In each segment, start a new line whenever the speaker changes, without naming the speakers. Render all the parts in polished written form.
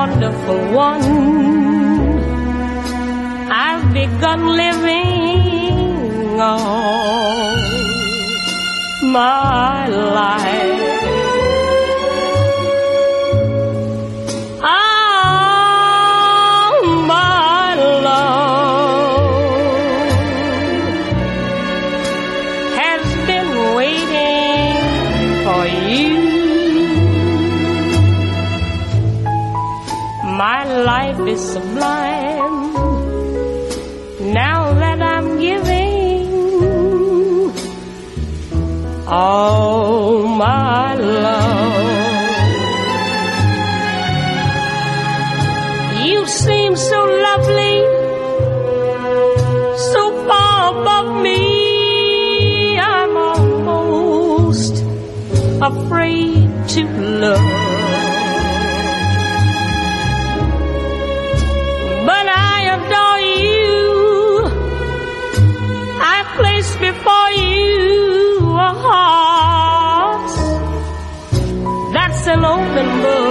wonderful one. I've begun living all my life. My life is sublime now that I'm giving all my love. You seem so lovely, so far above me, I'm almost afraid to love. Before you a heart that's an open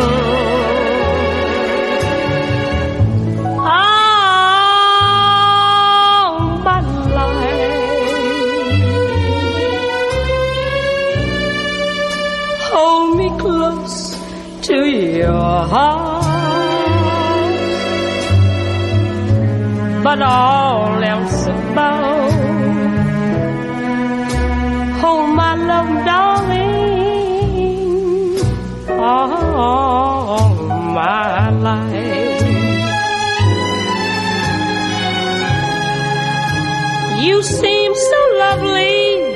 book. All my life, hold me close to your heart, but all else above, hold my love, darling, all my life. You seem so lovely,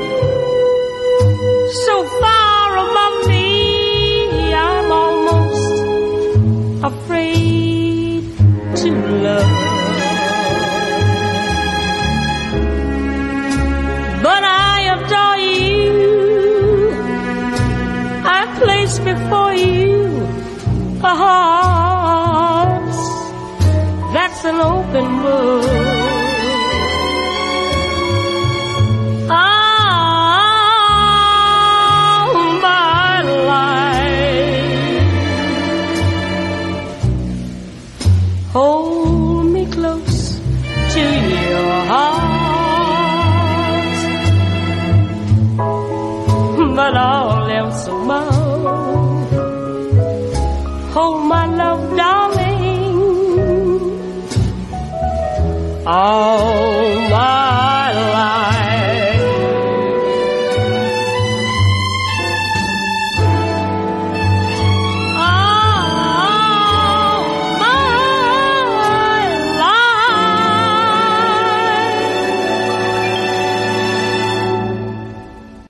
so far above me, I'm almost afraid to love. But I adore you, I place before you a heart that's an open book. All my life, hold me close to your heart, but all else above, hold my love, darling, all